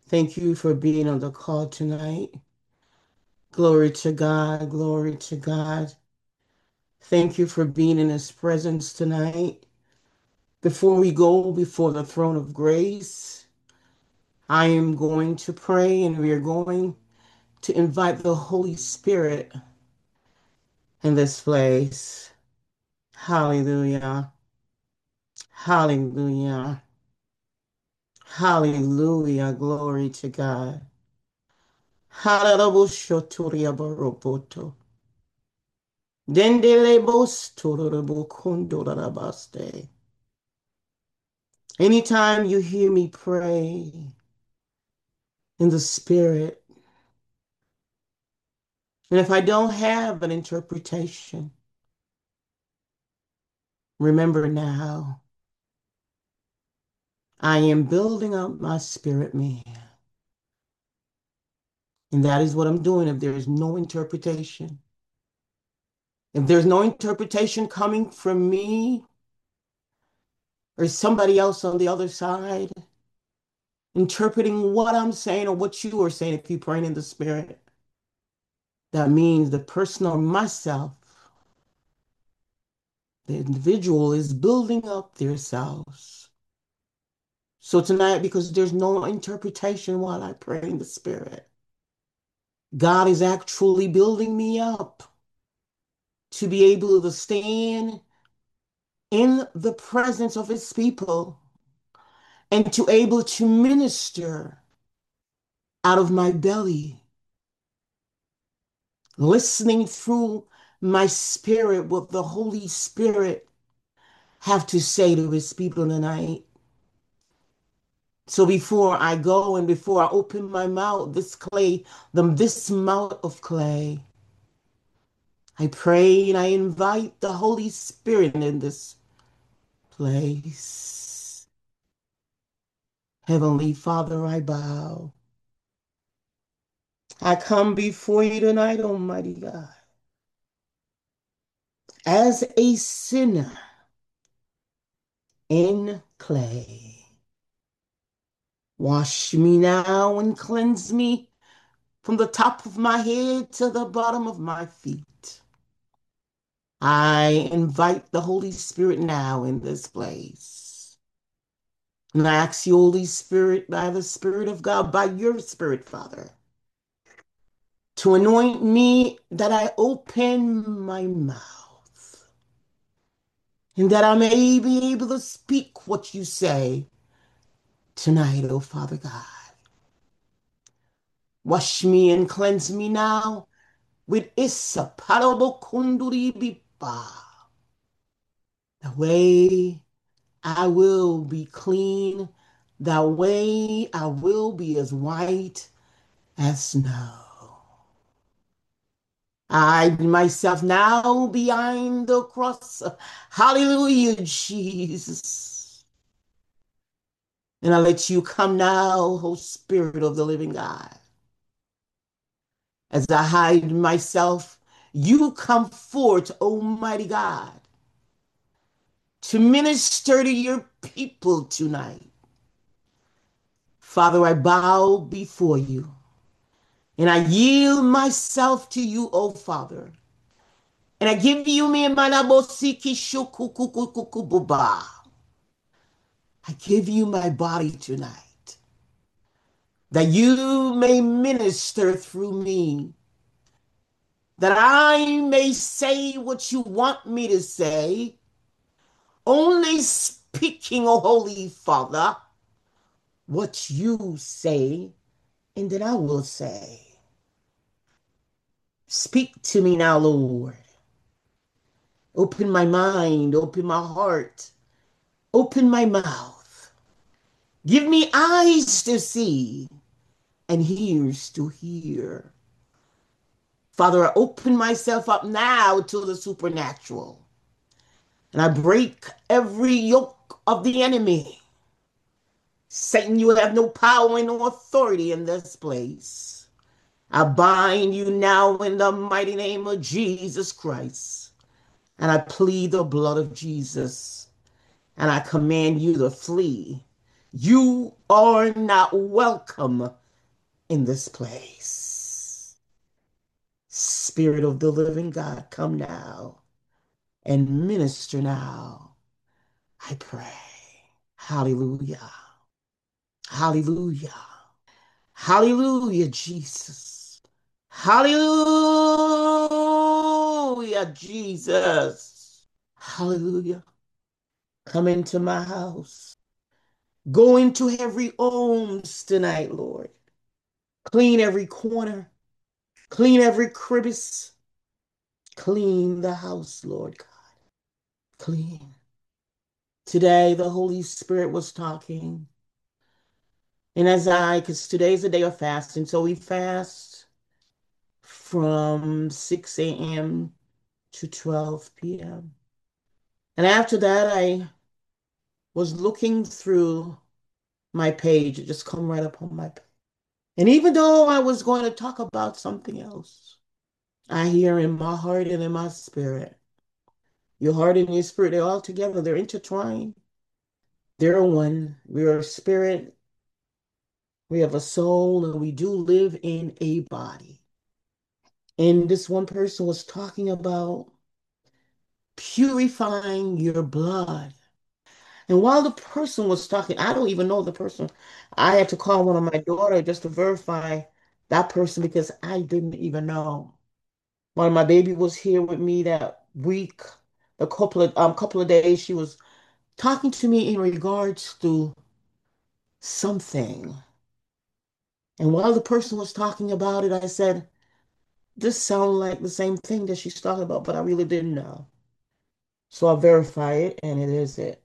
Thank you for being on the call tonight. Glory to God. Glory to God. Thank you for being in His presence tonight. Before we go before the throne of grace, I am going to pray and we are going to invite the Holy Spirit in this place. Hallelujah. Hallelujah. Hallelujah. Glory to God. Hallelujah. Dendelebos tororobo kondorarabaste. Anytime you hear me pray in the spirit, and if I don't have an interpretation, remember now, I am building up my spirit man. And that is what I'm doing if there is no interpretation. If there's no interpretation coming from me or somebody else on the other side, interpreting what I'm saying or what you are saying if you're praying in the spirit, that means the person or myself, the individual is building up themselves. So tonight, because there's no interpretation while I pray in the spirit, God is actually building me up to be able to stand in the presence of his people and to able to minister out of my belly, listening through my spirit what the Holy Spirit have to say to his people tonight. So before I go and before I open my mouth, this mouth of clay, I pray and I invite the Holy Spirit in this place. Heavenly Father, I bow. I come before you tonight, Almighty God, as a sinner in clay. Wash me now and cleanse me from the top of my head to the bottom of my feet. I invite the Holy Spirit now in this place. And I ask you, Holy Spirit, by the Spirit of God, by your Spirit, Father, to anoint me that I open my mouth and that I may be able to speak what you say tonight, oh Father God. Wash me and cleanse me now with Issa Parabokunduribipa. The way I will be clean. That way I will be as white as snow. I hide myself now behind the cross. Hallelujah, Jesus. And I let you come now, O Spirit of the living God. As I hide myself, you come forth, Almighty God, to minister to your people tonight. Father, I bow before you and I yield myself to you, O Father. And I give you me manabosiki shukukukukukububa. I give you my body tonight, that you may minister through me, that I may say what you want me to say, only speaking, O Holy Father, what you say, and then I will say. Speak to me now, Lord. Open my mind, open my heart, open my mouth. Give me eyes to see and ears to hear. Father, I open myself up now to the supernatural. And I break every yoke of the enemy. Satan, you have no power and no authority in this place. I bind you now in the mighty name of Jesus Christ. And I plead the blood of Jesus. And I command you to flee. You are not welcome in this place. Spirit of the living God, come now and minister now. I pray. Hallelujah. Hallelujah. Hallelujah, Jesus. Hallelujah, Jesus. Hallelujah. Come into my house. Go into every homes tonight, Lord. Clean every corner. Clean every crevice. Clean the house, Lord God. Clean. Today, the Holy Spirit was talking. And because today's a day of fasting, so we fast from 6 a.m. to 12 p.m. And after that, I was looking through my page. It just come right up on my page. And even though I was going to talk about something else, I hear in my heart and in my spirit, your heart and your spirit, they're all together. They're intertwined. They're one. We are a spirit. We have a soul, and we do live in a body. And this one person was talking about purifying your blood. And while the person was talking, I don't even know the person. I had to call one of my daughter just to verify that person because I didn't even know. When my baby was here with me that week, a couple of days, she was talking to me in regards to something. And while the person was talking about it, I said, this sounds like the same thing that she's talking about, but I really didn't know. So I verify it, and it is it.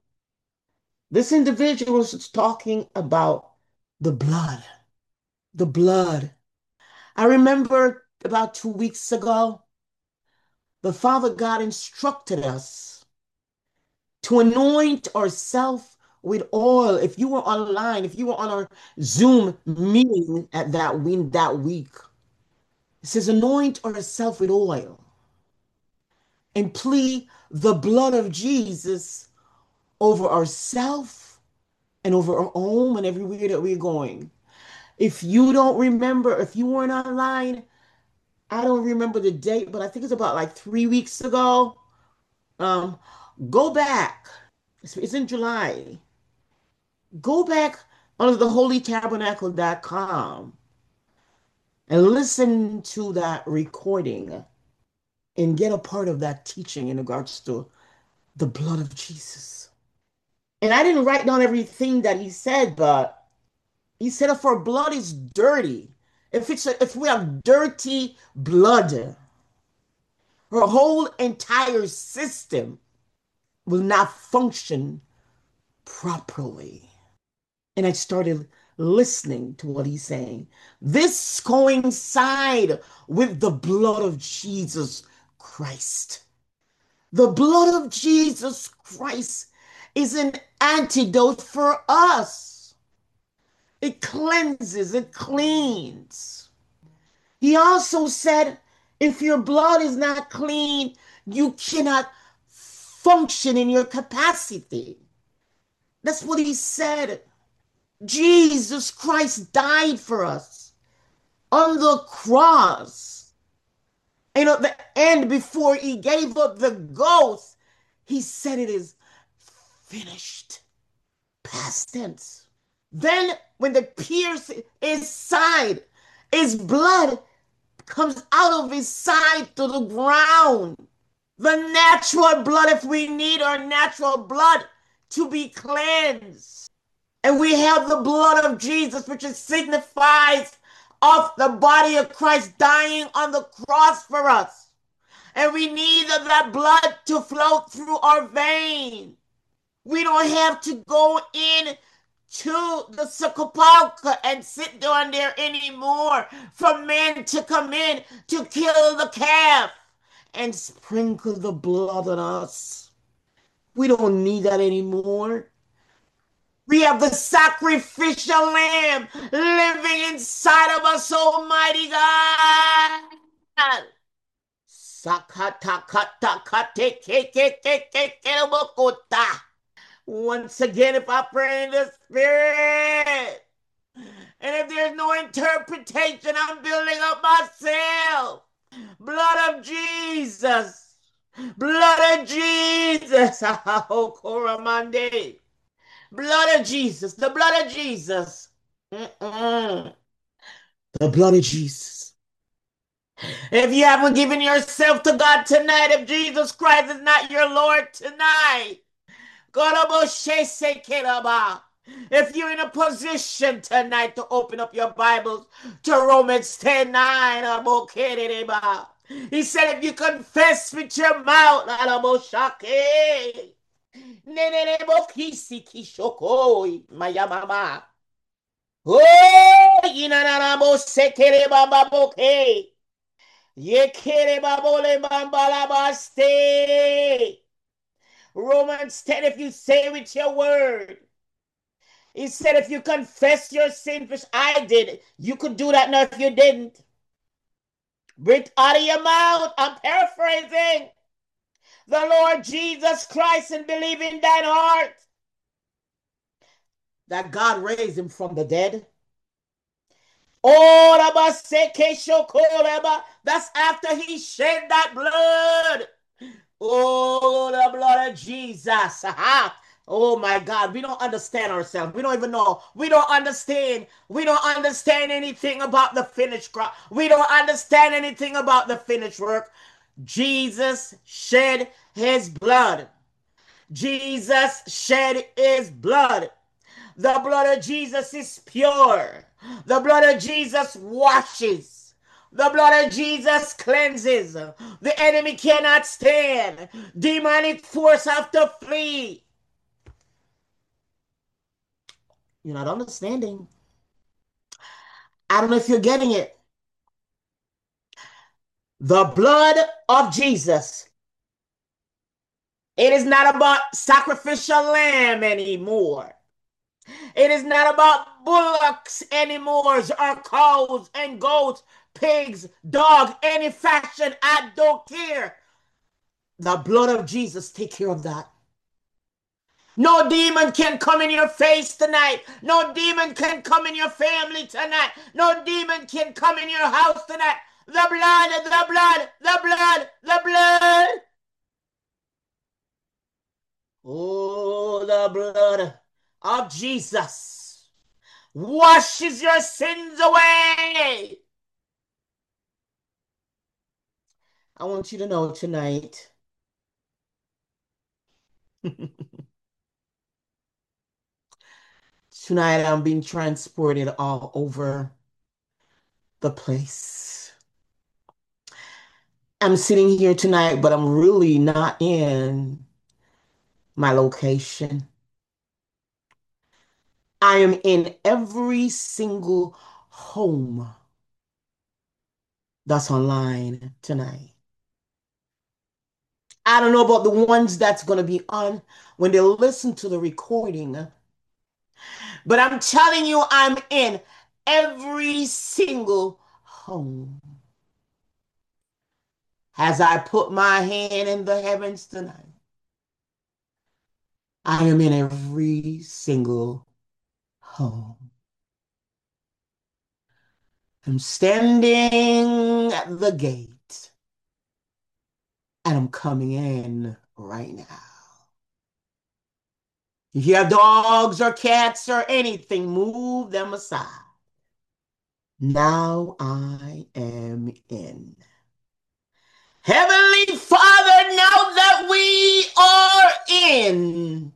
This individual was talking about the blood, the blood. I remember about 2 weeks ago, the Father God instructed us to anoint ourselves with oil. If you were online, if you were on our Zoom meeting at that week, it says anoint ourselves with oil and plead the blood of Jesus over ourselves and over our home and everywhere that we're going. If you don't remember, if you weren't online, I don't remember the date, but I think it's about like 3 weeks ago. Um, Go back. It's in July. Go back onto the holytabernacle.com and listen to that recording and get a part of that teaching in regards to the blood of Jesus. And I didn't write down everything that he said, but he said if our blood is dirty, if we have dirty blood, our whole entire system will not function properly. And I started listening to what he's saying. This coincide with the blood of Jesus Christ. The blood of Jesus Christ is an antidote for us. It cleanses, it cleans. He also said, if your blood is not clean, you cannot function in your capacity. That's what he said. Jesus Christ died for us on the cross. And at the end, before he gave up the ghost, he said it is finished. Past tense. Then, when the pierce his side, his blood comes out of his side to the ground. The natural blood, if we need our natural blood to be cleansed. And we have the blood of Jesus, which signifies of the body of Christ dying on the cross for us. And we need that blood to flow through our veins. We don't have to go in to the sepulchre and sit down there anymore for men to come in to kill the calf and sprinkle the blood on us. We don't need that anymore. We have the sacrificial lamb living inside of us, Almighty God. Sakata kata kate ke ke ke ke ke once again, if I pray in the Spirit, and if there's no interpretation. I'm building up myself. Blood of Jesus. Blood of Jesus. Oh, Koramande. Blood of Jesus. The blood of Jesus. Mm-mm. The blood of Jesus. If you haven't given yourself to God tonight, if Jesus Christ is not your Lord tonight, if you're in a position tonight to open up your Bibles to Romans 10:9, he said, if you confess with your mouth, my mama. Oh, Romans 10, if you say with your word. He said, if you confess your sin, which I did, you could do that now if you didn't. Breathe out of your mouth. I'm paraphrasing. The Lord Jesus Christ and believe in thine heart that God raised him from the dead. Oh, that's after he shed that blood. Oh, the blood of Jesus. Oh my God, we don't understand ourselves. We don't even know. We don't understand. We don't understand anything about the finished crop. We don't understand anything about the finished work. Jesus shed his blood. Jesus shed his blood. The blood of Jesus is pure. The blood of Jesus washes. The blood of Jesus cleanses. The enemy cannot stand. Demonic force have to flee. You're not understanding. I don't know if you're getting it. The blood of Jesus. It is not about sacrificial lamb anymore. It is not about bullocks anymore, or cows and goats, pigs, dog, any fashion. I don't care. The blood of Jesus take care of that. No demon can come in your face tonight. No demon can come in your family tonight. No demon can come in your house tonight. The blood, the blood, the blood, the blood. Oh, the blood of Jesus washes your sins away. I want you to know tonight. Tonight I'm being transported all over the place. I'm sitting here tonight, but I'm really not in my location. I am in every single home that's online tonight. I don't know about the ones that's going to be on when they listen to the recording, but I'm telling you, I'm in every single home. As I put my hand in the heavens tonight, I am in every single home. I'm standing at the gate and I'm coming in right now. If you have dogs or cats or anything, move them aside. Now I am in. Heavenly Father, now that we are in,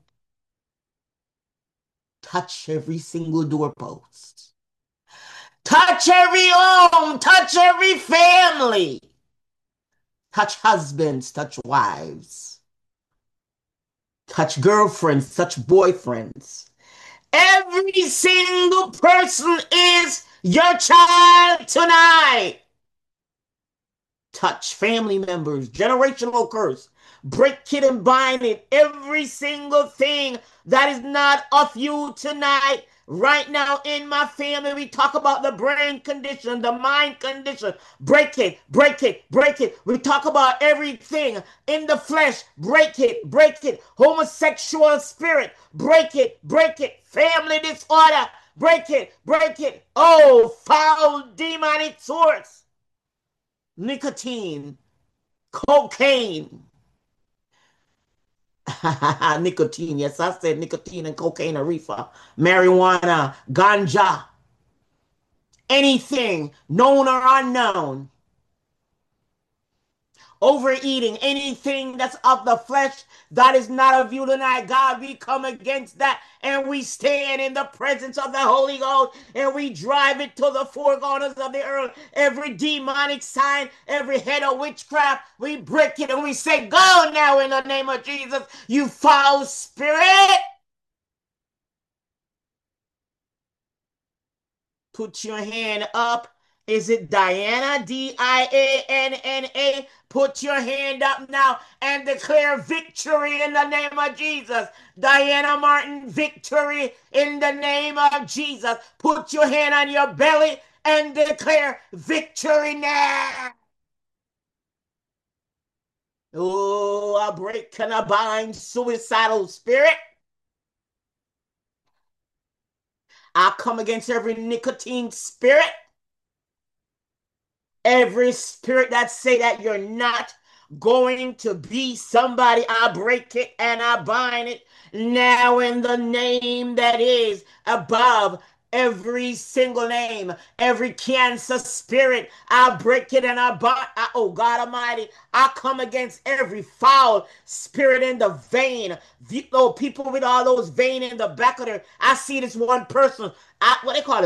touch every single doorpost. Touch every home, touch every family. Touch husbands, touch wives. Touch girlfriends, touch boyfriends. Every single person is your child tonight. Touch family members, generational curse. Break it and bind it. Every single thing that is not of you tonight. Right now in my family, we talk about the brain condition, the mind condition. Break it, break it, break it. We talk about everything in the flesh. Break it, break it. Homosexual spirit. Break it, break it. Family disorder. Break it. Break it. Oh, foul demonic source. Nicotine, cocaine. Nicotine. Yes, I said nicotine and cocaine or reefer. Marijuana, ganja, anything known or unknown. Overeating, anything that's of the flesh that is not of you tonight, God, we come against that and we stand in the presence of the Holy Ghost and we drive it to the four corners of the earth. Every demonic sign, every head of witchcraft, we break it and we say, go now in the name of Jesus, you foul spirit. Put your hand up. Is it Diana? Dianna. Put your hand up now and declare victory in the name of Jesus. Diana Martin, victory in the name of Jesus. Put your hand on your belly and declare victory now. Oh, I break and I bind suicidal spirit. I come against every nicotine spirit. Every spirit that say that you're not going to be somebody, I break it and I bind it now in the name that is above every single name. Every cancer spirit, I break it and I bind. Oh God Almighty, I come against every foul spirit in the vein. Oh, people with all those veins in the back of their. I see this one person. What they call it,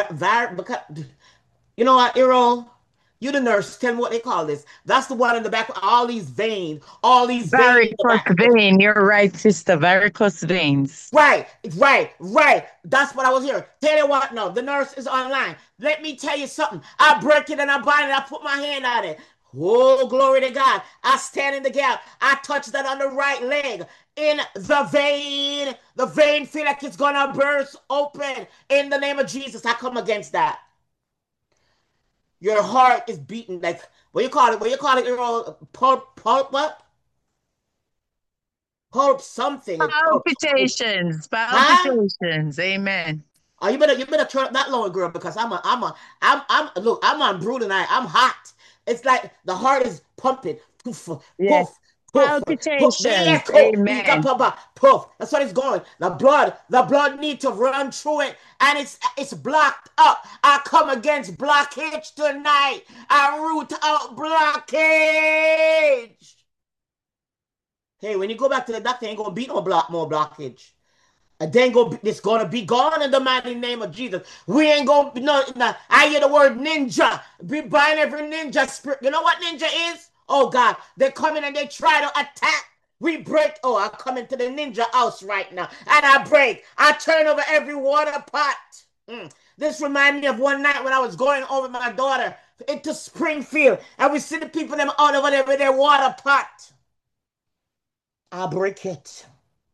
you know what, Errol? You the nurse. Tell me what they call this. That's the one in the back with all these veins in the Varicose back. vein. You're right, sister. Varicose veins. Right, right. That's what I was hearing. Tell you what, no, the nurse is online. Let me tell you something. I break it and I bind it. I put my hand on it. Oh, glory to God. I stand in the gap. I touch that on the right leg. In the vein. The vein feel like it's gonna burst open. In the name of Jesus, I come against that. Your heart is beating like what you call it? What you call it? Pulp what? Pulp something. It pulp. Palpitations. Huh? Palpitations. Amen. Oh, you better turn up that lower, girl, because I'm look, I'm on brew tonight. I'm hot. It's like the heart is pumping. Poof, Yes. poof, poof, poof. Palpitations. Echo, Amen. poof. That's what it's going. The blood need to run through it, and it's blocked up. I come against blockage tonight. I root out blockage. Hey, when you go back to the doctor, ain't gonna be no more blockage. And then it's gonna be gone in the mighty name of Jesus. We ain't gonna no. I hear the word ninja. We bind every ninja spirit. You know what ninja is? Oh God, they come in and they try to attack. We break. Oh, I come into the ninja house right now, and I break. I turn over every water pot. This reminds me of one night when I was going over my daughter into Springfield, and we see the people them all over there with their water pot. I break it.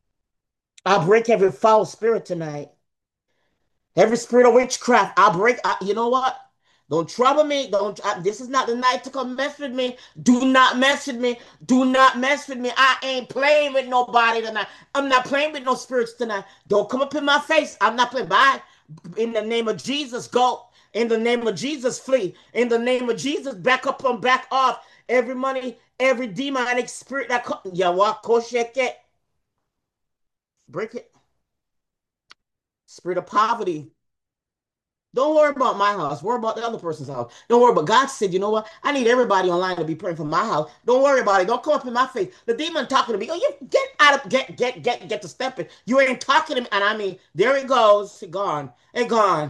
I break every foul spirit tonight. Every spirit of witchcraft, I break. You know what? Don't trouble me. Don't. This is not the night to come mess with me. Do not mess with me. Do not mess with me. I ain't playing with nobody tonight. I'm not playing with no spirits tonight. Don't come up in my face. I'm not playing. Bye. In the name of Jesus, go. In the name of Jesus, flee. In the name of Jesus, back up and back off. Every money, every demonic spirit that come. Yeah, walk, shake it. Break it. Spirit of poverty. Don't worry about my house. Worry about the other person's house. Don't worry. But God said, you know what? I need everybody online to be praying for my house. Don't worry about it. Don't come up in my face. The demon talking to me. Oh, you get out of get to stepping. You ain't talking to me. And I mean, there it goes. It gone. It gone.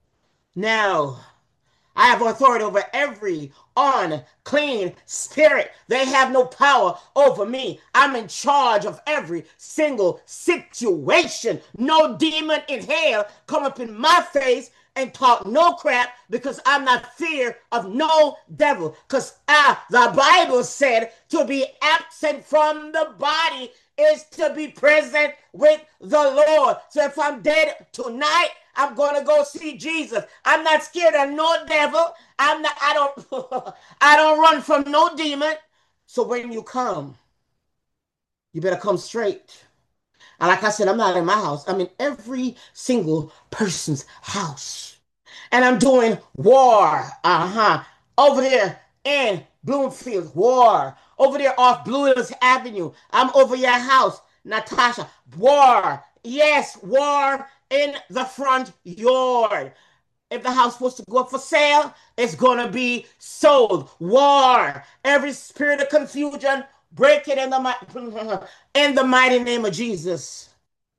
Now I have authority over every unclean spirit. They have no power over me. I'm in charge of every single situation. No demon in hell come up in my face and talk no crap because I'm not fear of no devil. Because the Bible said to be absent from the body is to be present with the Lord. So if I'm dead tonight, I'm gonna go see Jesus. I'm not scared of no devil. I'm not. I don't. I don't run from no demon. So when you come, you better come straight. And like I said, I'm not in my house. I'm in every single person's house. And I'm doing war. Uh-huh. Over there in Bloomfield, war. Over there off Blue Hills Avenue. I'm over your house, Natasha. War. Yes, war in the front yard. If the house was to go up for sale, it's gonna be sold. War. Every spirit of confusion, break it in the in the mighty name of Jesus.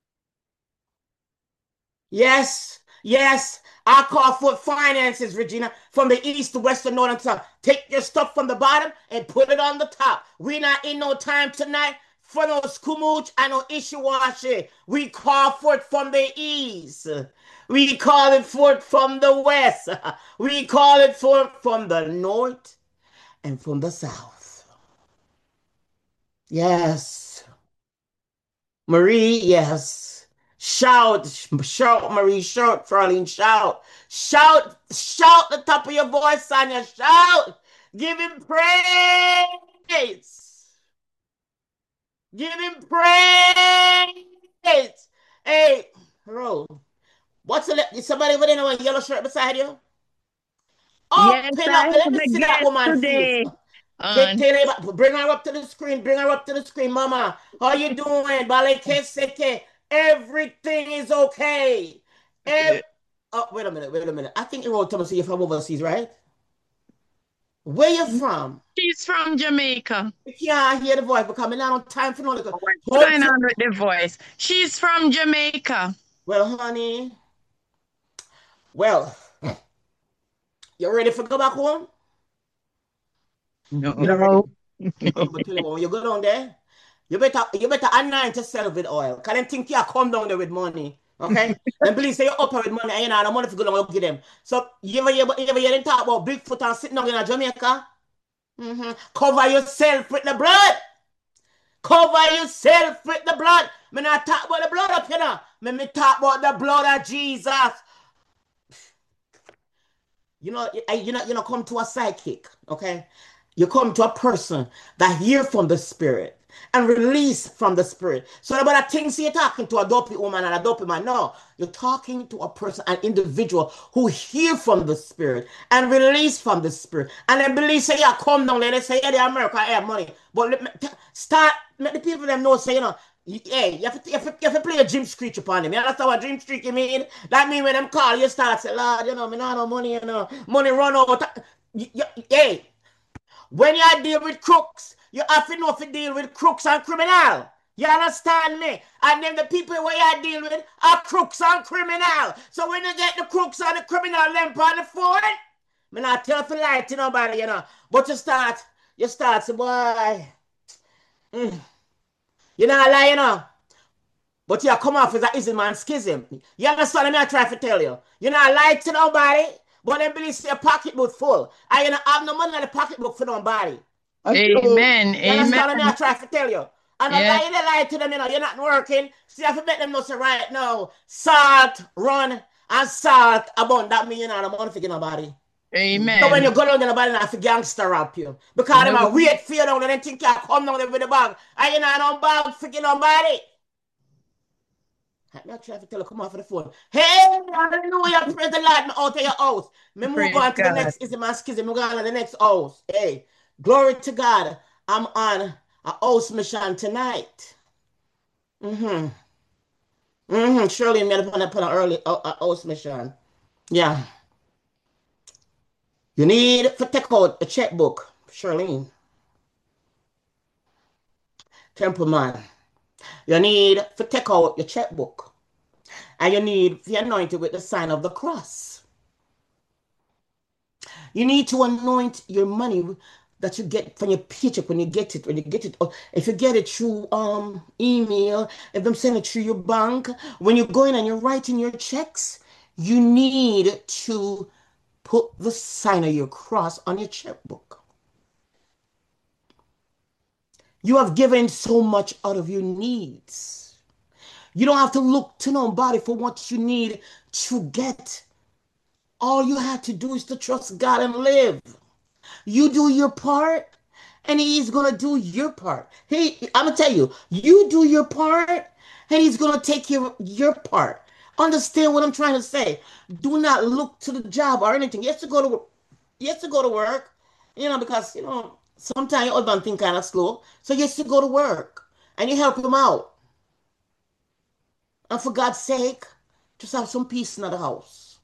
Yes, yes. I call for finances, Regina, from the east to west to north and south. Take your stuff from the bottom and put it on the top. We not in no time tonight for no skumooch and no issue-washy. We call for it from the east. We call it forth from the west. We call it forth from the north and from the south. Yes. Marie, yes. Shout, shout, Marie, shout, Charlene, shout. Shout, shout the top of your voice, Sonia, shout. Give him praise. Give him praise. Hey, bro, what's the, somebody over there in a yellow shirt beside you? Yes, Open I up, have let me a see that guest woman's face. today. On Bring her up to the screen. Bring her up to the screen, Mama. How you doing? Balekeseke. Everything is okay. Ev- oh, wait a minute. Wait a minute. I think you wrote to me, so you're from overseas, right? Where you from? she's from Jamaica. I can't hear the voice because I'm not on time for no little. What's Hold going to, on with the voice? She's from Jamaica. well, honey. Well, you ready for go back home? You're not ready. No. But tell you what, when you go down there, you better anoint yourself with oil. Cause them think you come down there with money. Okay? Then believe say you're up with money and you know the money for go down, you give them. So you ever hear them talk about Bigfoot and sitting down in Jamaica? Cover yourself with the blood. Cover yourself with the blood. Me not talk about the blood up here. Me talk about the blood of Jesus. You know, come to a psychic, okay? You come to a person that hear from the spirit and release from the spirit. So about things you're talking to a dopey woman and a dopey man. No, you're talking to a person, an individual who hear from the spirit and release from the spirit. And then believe say, yeah, come down there. They say, yeah, the America have money. But start, let the people them know, say, hey, you have to play a dream screech upon them. You understand what dream screech mean? That mean when them call, you start say, Lord, me not no money, money run out. Hey, when you deal with crooks, you have to know if you deal with crooks and criminal. You understand me? And then the people where you deal with are crooks and criminal. So when you get the crooks and the criminal them on the phone, me not tell you to lie to nobody, But you start, say, boy, you're not lying. But you come off as a ism and schism. You understand me? I try to tell you. You're not lying to nobody, but then believe your pocketbook full. And you don't have no money in the pocketbook for nobody. Amen. You Amen. understand me? I try to tell you. And a Yes. lie, they lie to them, you're not working. See, I have to make them know, say, right now, salt run and salt abound. That means you know, the money for nobody. So when Amen. you go down in the body, not for gangster rap you. Because them No. are weird fear down and they think you come down there with the bag. And you know, no bag for nobody. I'm not trying to tell you, come off of the phone. Hey, hallelujah, praise the Lord, me out of your house. Me move Praise on to the God. next ism and schism. Me go on to the next house. Hey, glory to God. I'm on a house mission tonight. Mm-hmm. Surely me upon an early house mission. Yeah. You need to take out a checkbook, Charlene. Templeman. You need to take out your checkbook. And you need to anoint it with the sign of the cross. You need to anoint your money that you get from your paycheck when you get it. When you get it, or if you get it through email, if them send it through your bank, when you go in and you're writing your checks, you need to put the sign of your cross on your checkbook. You have given so much out of your needs. You don't have to look to nobody for what you need to get. All you have to do is to trust God and live. You do your part, and he's gonna do your part. I'm gonna tell you, you do your part, and he's gonna take care of your part. Understand what I'm trying to say? Do not look to the job or anything. Yes, to go to yes to go to work, because sometimes your husband think kind of slow. So yes to go to work and you help him out. And for God's sake, just have some peace in the house.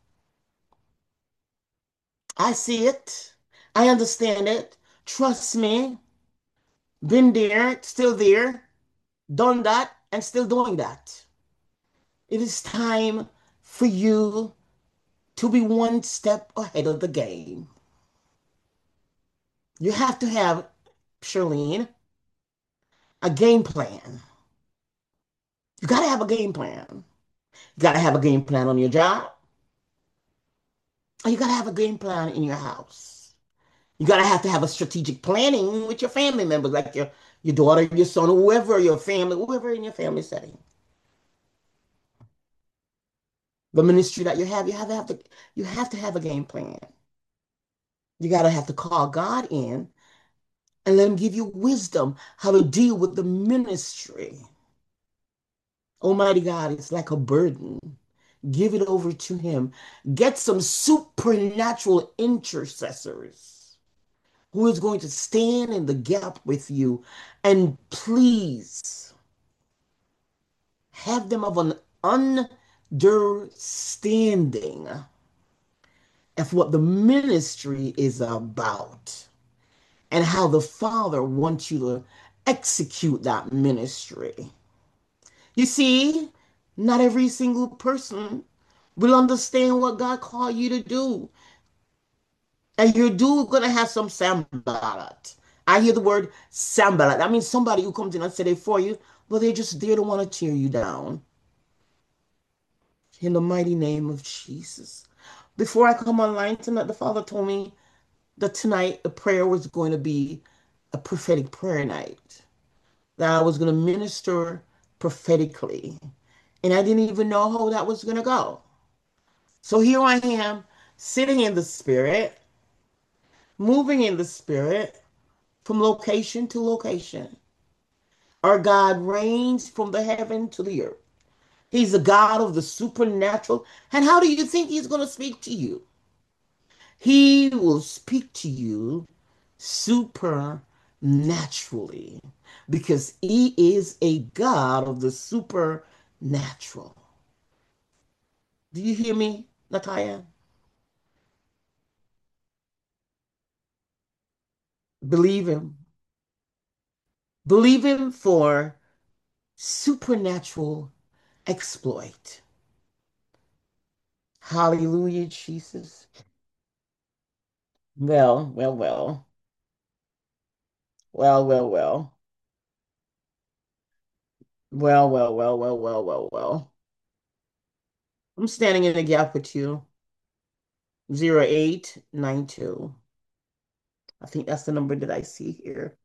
I see it. I understand it. Trust me. Been there, still there, done that, and still doing that. It is time for you to be one step ahead of the game. You have to have, Charlene, a game plan. You got to have a game plan. You got to have a game plan on your job. And you got to have a game plan in your house. You got to have a strategic planning with your family members, like your daughter, your son, whoever your family, whoever in your family setting. The ministry that you have to have a game plan. You got to have to call God in and let him give you wisdom how to deal with the ministry. Almighty God, it's like a burden. Give it over to him. Get some supernatural intercessors who is going to stand in the gap with you. And please have them of an understanding of what the ministry is about and how the Father wants you to execute that ministry. You see, not every single person will understand what God called you to do. And you're gonna have some sambalat. I hear the word sambalat. That means somebody who comes in and say they for you, but they're just there to want to tear you down. In the mighty name of Jesus. Before I come online tonight, the Father told me that tonight the prayer was going to be a prophetic prayer night. That I was going to minister prophetically. And I didn't even know how that was going to go. So here I am, sitting in the Spirit, moving in the Spirit from location to location. Our God reigns from the heaven to the earth. He's the God of the supernatural. And how do you think he's going to speak to you? He will speak to you supernaturally because he is a God of the supernatural. Do you hear me, Natalia? Believe him. Believe him for supernatural exploit. Hallelujah, Jesus. Well, well, well. Well, well, well. Well, well, well, well, well, well, well. I'm standing in the gap with you. 0892. I think that's the number that I see here.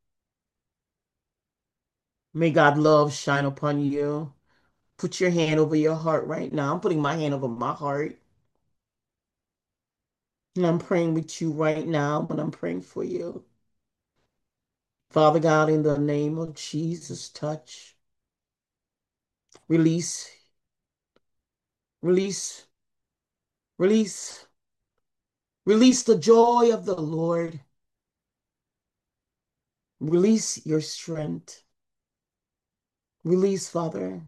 May God love shine upon you. Put your hand over your heart right now. I'm putting my hand over my heart. And I'm praying with you right now, but I'm praying for you. Father God, in the name of Jesus, touch, release, release, release, release the joy of the Lord. Release your strength. Release, Father.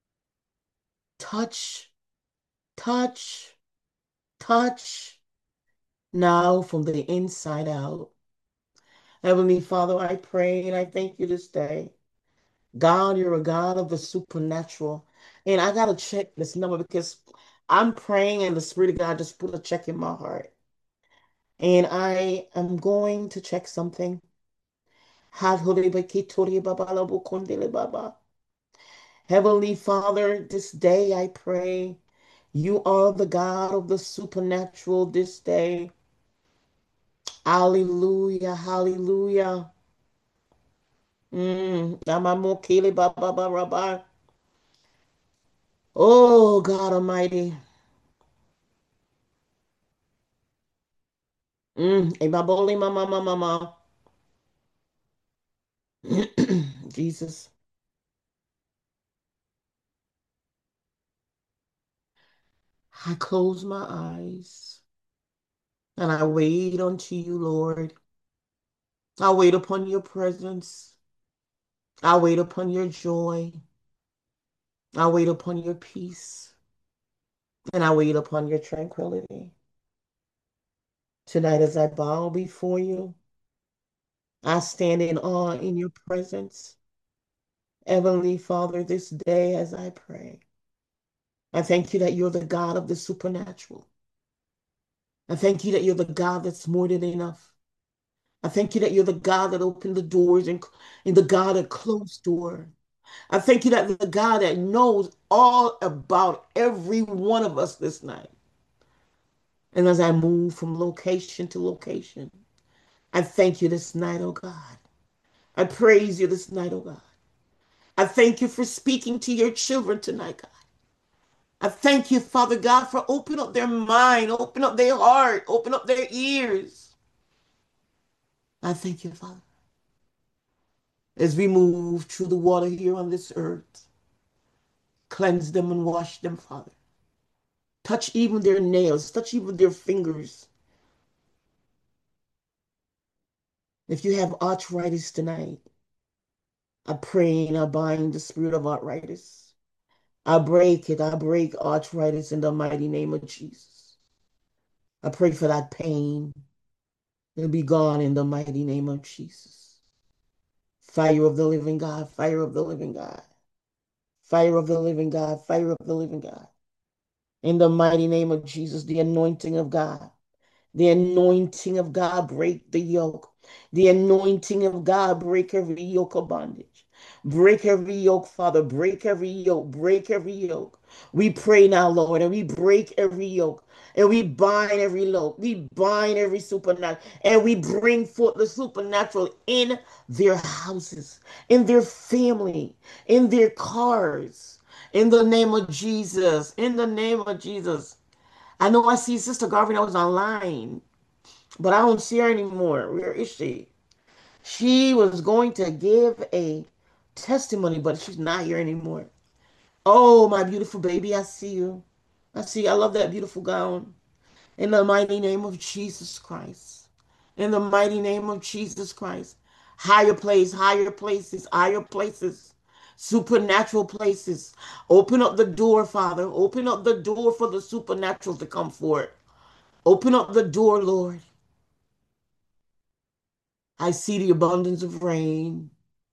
Touch, touch, touch now from the inside out. Heavenly Father, I pray and I thank you this day. God, you're a God of the supernatural. And I got to check this number because I'm praying and the Spirit of God just put a check in my heart. And I am going to check something. Heavenly Father, this day I pray you are the God of the supernatural this day. Hallelujah, hallelujah. Namamokele baba baba. Oh, God Almighty. Ebaboli mama mama mama. Jesus, I close my eyes and I wait unto you, Lord. I wait upon your presence. I wait upon your joy. I wait upon your peace. And I wait upon your tranquility. Tonight, as I bow before you, I stand in awe in your presence. Heavenly Father, this day as I pray, I thank you that you're the God of the supernatural. I thank you that you're the God that's more than enough. I thank you that you're the God that opened the doors and the God that closed door. I thank you that the God that knows all about every one of us this night. And as I move from location to location, I thank you this night, oh God. I praise you this night, oh God. I thank you for speaking to your children tonight, God. I thank you, Father God, for opening up their mind, open up their heart, open up their ears. I thank you, Father, as we move through the water here on this earth. Cleanse them and wash them, Father. Touch even their nails, touch even their fingers. If you have arthritis tonight, I pray and I bind the spirit of arthritis. I break it. I break arthritis in the mighty name of Jesus. I pray for that pain to be gone in the mighty name of Jesus. Fire of the living God, fire of the living God, fire of the living God, fire of the living God. In the mighty name of Jesus, the anointing of God. The anointing of God break the yoke. The anointing of God break every yoke of bondage. Break every yoke, Father. Break every yoke. Break every yoke. We pray now, Lord, and we break every yoke. And we bind every yoke. We bind every supernatural. And we bring forth the supernatural in their houses, in their family, in their cars. In the name of Jesus. In the name of Jesus. I know I see Sister Garvin that was online, but I don't see her anymore. Where is she? She was going to give a testimony, but she's not here anymore. Oh, my beautiful baby, I see you. I see you. I love that beautiful gown. In the mighty name of Jesus Christ. In the mighty name of Jesus Christ. Higher place, higher places, higher places, supernatural places. Open up the door, Father. Open up the door for the supernatural to come forth. Open up the door, Lord. I see the abundance of rain.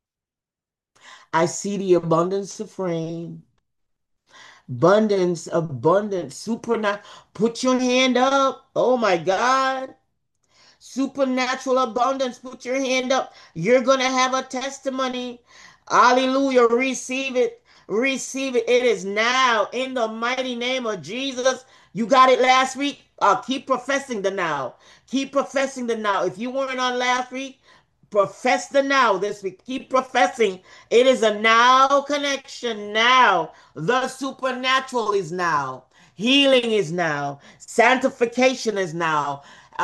I see the abundance of rain. Abundance, abundance, supernatural. Put your hand up. Oh my God. Supernatural abundance. Put your hand up. You're going to have a testimony. Hallelujah. Receive it. Receive it. It is now in the mighty name of Jesus. You got it last week. Keep professing the now. Keep professing the now. If you weren't on last week, profess the now this week. Keep professing. It is a now connection now. The supernatural is now. Healing is now. Sanctification is now.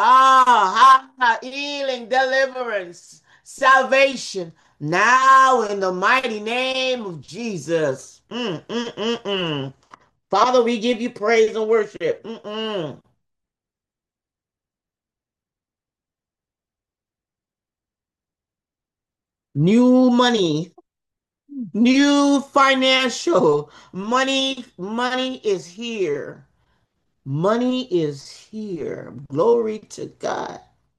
Healing, deliverance, salvation. Now in the mighty name of Jesus. Father, we give you praise and worship. New money. New financial money, money is here. Money is here. Glory to God.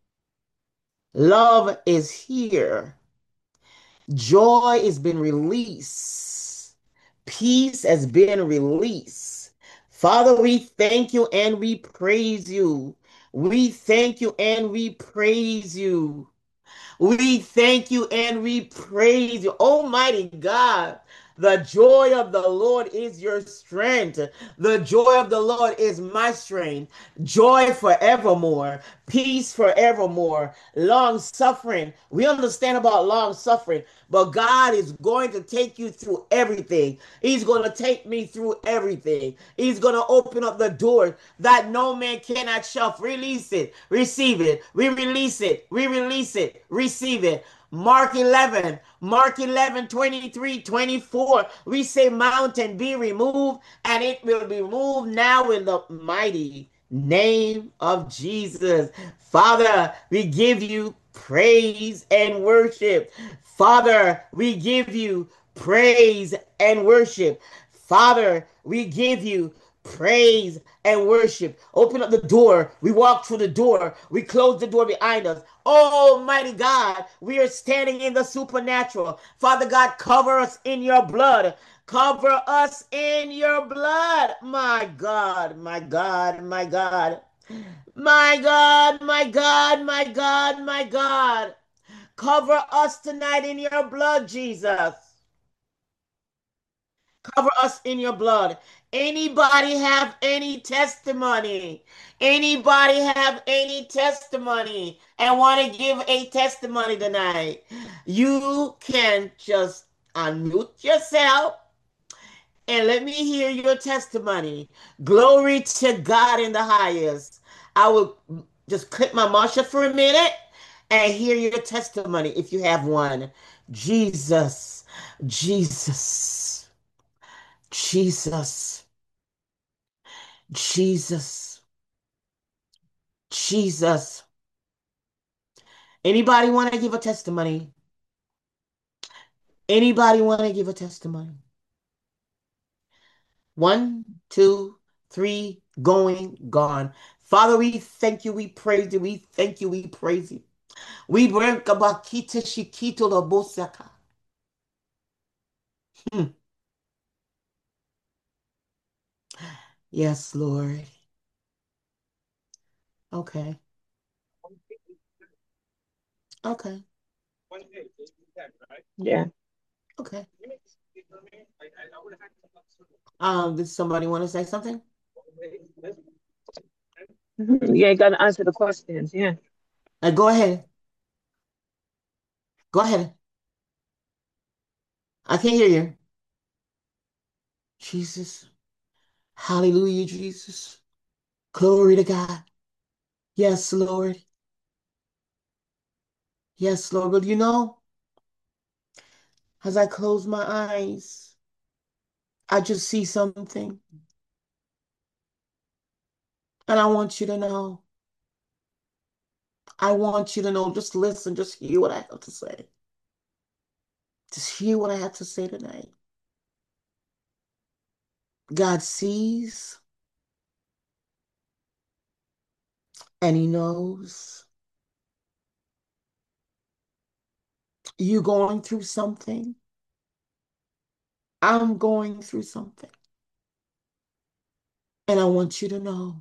Love is here. Joy has been released. Peace has been released. Father, we thank you and we praise you. We thank you and we praise you. We thank you and we praise you, Almighty God. The joy of the Lord is your strength. The joy of the Lord is my strength. Joy forevermore. Peace forevermore. Long suffering. We understand about long suffering, but God is going to take you through everything. He's going to take me through everything. He's going to open up the door that no man cannot shut. Release it. Receive it. We release it. We release it. Receive it. Mark 11, 23, 24. We say mountain be removed, and it will be removed now in the mighty name of Jesus. Father, we give you praise and worship. Father, we give you praise and worship. Father, we give you praise and worship. Open up the door. We walk through the door. We close the door behind us. Almighty God, we are standing in the supernatural. Father God, cover us in your blood. Cover us in your blood. My God, my God, my God. My God, my God, my God, my God. Cover us tonight in your blood, Jesus. Cover us in your blood. Anybody have any testimony? Anybody have any testimony and want to give a testimony tonight? You can just unmute yourself and let me hear your testimony. Glory to God in the highest. I will just click my Marsha for a minute and hear your testimony if you have one. Jesus, Jesus. Jesus, Jesus, Jesus. Anybody want to give a testimony? Anybody want to give a testimony? One, two, three, going, gone. Father, we thank you, we praise you, we thank you, we praise you. We bring kabakita shikito lobosaka. Hmm. Yes, Lord. Okay. Okay. Yeah. Okay. Did somebody want to say something? Yeah, you got to answer the questions. Yeah. Go ahead. Go ahead. I can't hear you. Jesus. Hallelujah, Jesus. Glory to God. Yes, Lord. Yes, Lord. But as I close my eyes, I just see something. And I want you to know. I want you to know. Just listen. Just hear what I have to say. Just hear what I have to say tonight. God sees and He knows you going through something. I'm going through something. And I want you to know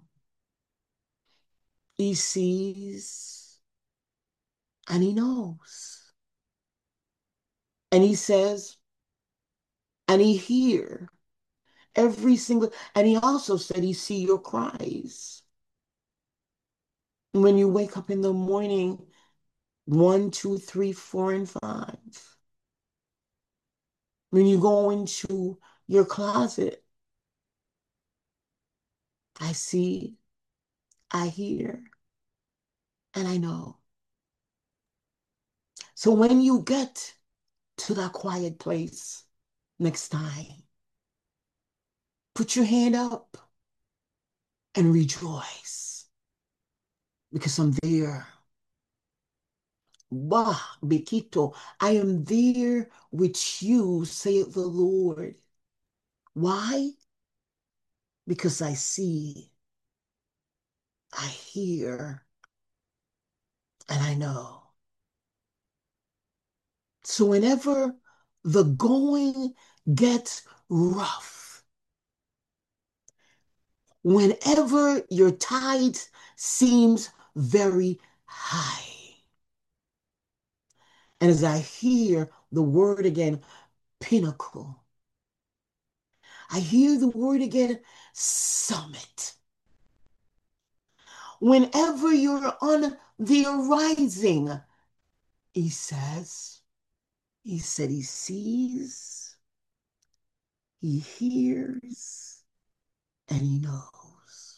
He sees and He knows. And He says, and He hears every single, and He also said He see your cries. When you wake up in the morning, one, two, three, four, and five. When you go into your closet, I see, I hear, and I know. So when you get to that quiet place next time, put your hand up and rejoice because I'm there. Bah, Bekito, I am there with you, saith the Lord. Why? Because I see, I hear, and I know. So whenever the going gets rough, whenever your tide seems very high, and as I hear the word again, pinnacle, I hear the word again, summit. Whenever you're on the rising, he says, he said he sees, he hears, and he knows.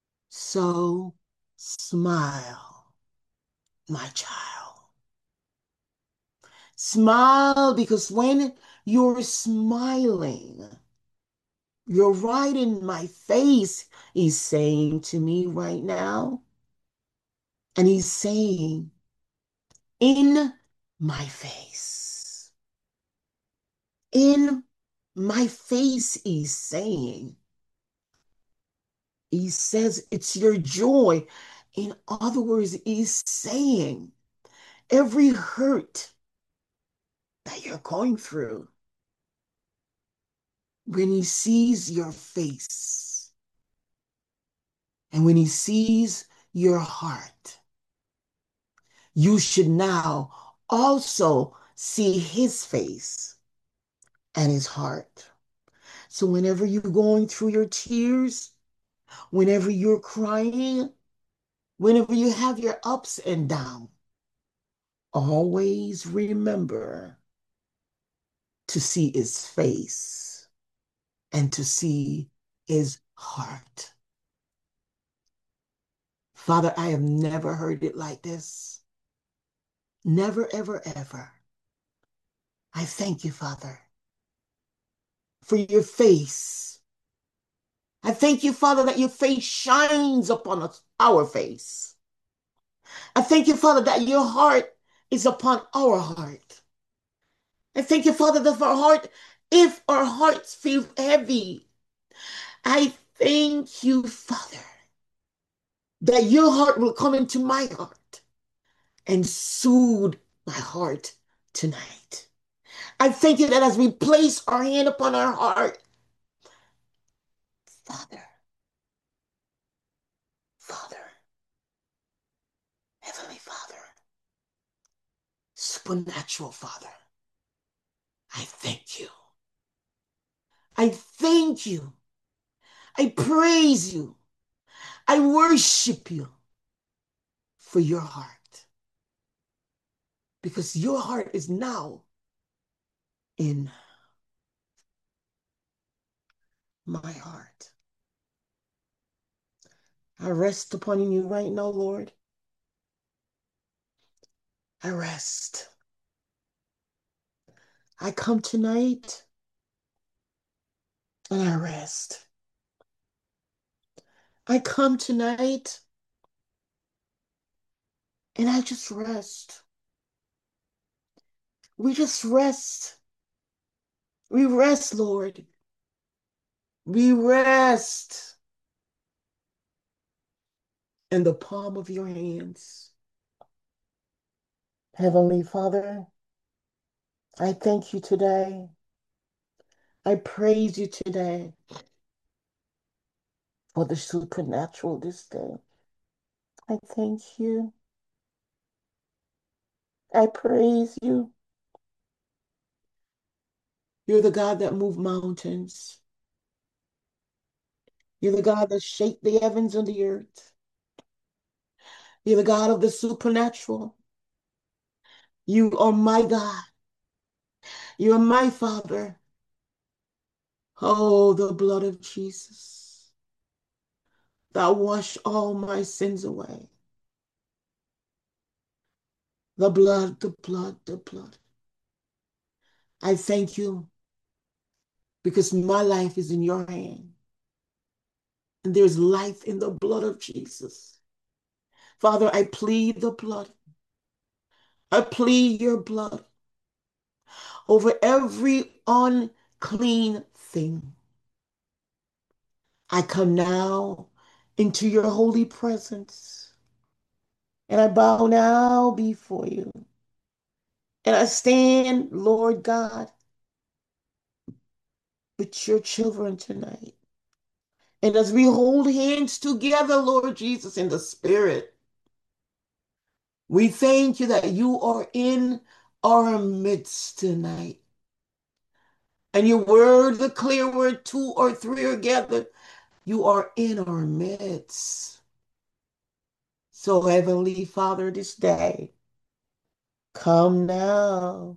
So smile, my child. Smile, because when you're smiling, you're right in my face, he's saying to me right now. And he's saying, in my face. In my face, he's saying. He says, it's your joy. In other words, he's saying, every hurt that you're going through, when he sees your face and when he sees your heart, you should now also see his face and his heart. So whenever you're going through your tears, whenever you're crying, whenever you have your ups and downs, always remember to see his face and to see his heart. Father, I have never heard it like this. Never, ever, ever. I thank you, Father, for your face. I thank you, Father, that your face shines upon us, our face. I thank you, Father, that your heart is upon our heart. I thank you, Father, that if our hearts feel heavy, I thank you, Father, that your heart will come into my heart and soothe my heart tonight. I thank you that as we place our hand upon our heart, Father, Father, Heavenly Father, supernatural Father, I thank you. I thank you. I praise you. I worship you for your heart. Because your heart is now in my heart. I rest upon you right now, Lord. I rest. I come tonight and I rest. I come tonight and I just rest. We just rest. We rest, Lord. We rest in the palm of your hands. Heavenly Father, I thank you today. I praise you today for the supernatural this day. I thank you. I praise you. You're the God that moved mountains. You're the God that shaped the heavens and the earth. You're the God of the supernatural. You are my God. You are my Father. Oh, the blood of Jesus that washed all my sins away. The blood, the blood, the blood. I thank you because my life is in your hand. And there's life in the blood of Jesus. Father, I plead the blood. I plead your blood over every unclean thing. I come now into your holy presence and I bow now before you. And I stand, Lord God, with your children tonight. And as we hold hands together, Lord Jesus, in the Spirit, we thank you that you are in our midst tonight. And your word, the clear word, two or three are gathered, you are in our midst. So, Heavenly Father, this day, come now,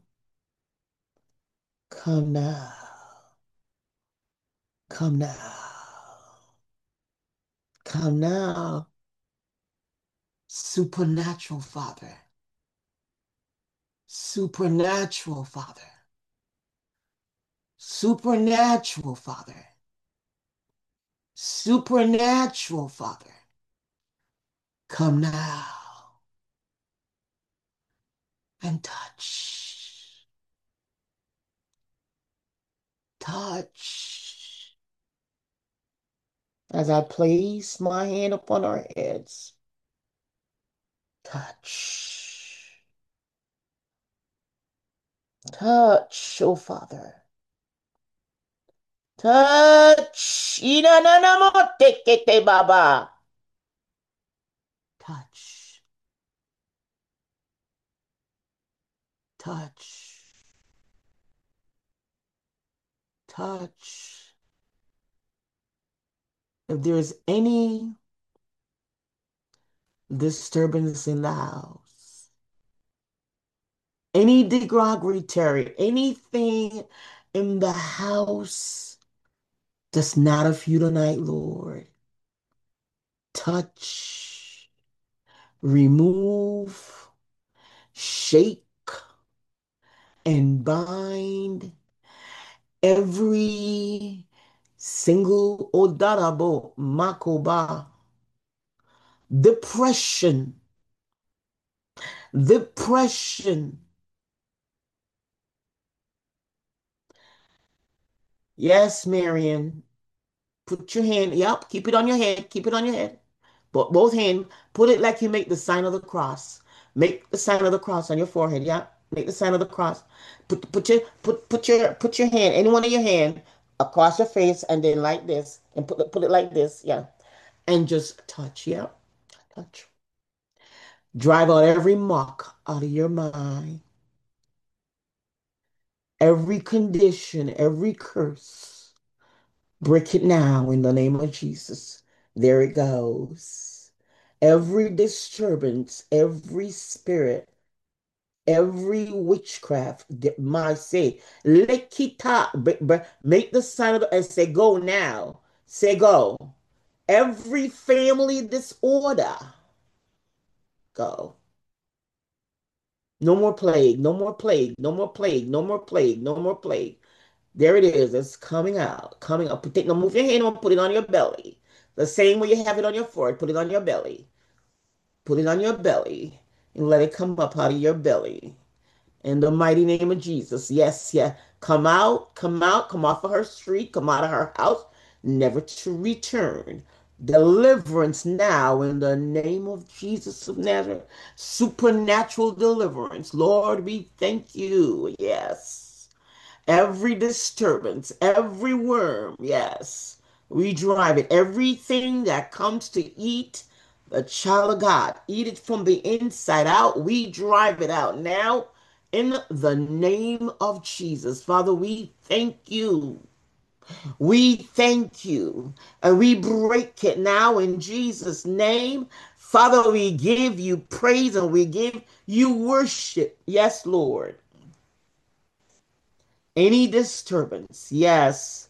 come now, come now, come now, supernatural Father, Supernatural, Father. Supernatural, Father. Supernatural, Father. Come now and touch. Touch. As I place my hand upon our heads, touch. Touch, oh Father. Touch. Inananamotekete baba. Touch. Touch. Touch. If there's any disturbance in the house, any derogatory, anything in the house that's not of you tonight, Lord, touch, remove, shake, and bind every single odarabo makoba depression, depression. Yes, Marion. Put your hand, yep, keep it on your head, keep it on your head. But both hands, put it like you make the sign of the cross. Make the sign of the cross on your forehead, yeah? Make the sign of the cross. Put your hand, any one of your hand across your face and then like this. And put it like this, yeah. And just touch, yeah. Touch. Drive out every mock out of your mind. Every condition, every curse. Break it now in the name of Jesus. There it goes. Every disturbance, every spirit, every witchcraft, my say, lekita, make the sign of the, and say, go now. Say, go. Every family disorder, go. No more plague, no more plague, no more plague, no more plague, no more plague. There it is. It's coming out. Coming up. Take, no, move your hand on, put it on your belly. The same way you have it on your forehead, put it on your belly. Put it on your belly and let it come up out of your belly. In the mighty name of Jesus. Yes, yeah. Come out, come off of her street, come out of her house, never to return. Deliverance now in the name of Jesus of Nazareth. Supernatural deliverance. Lord, we thank you. Yes. Every disturbance, every worm, yes, we drive it. Everything that comes to eat the child of God, eat it from the inside out. We drive it out now in the name of Jesus. Father, we thank you. We thank you. And we break it now in Jesus' name. Father, we give you praise and we give you worship. Yes, Lord. Any disturbance, yes.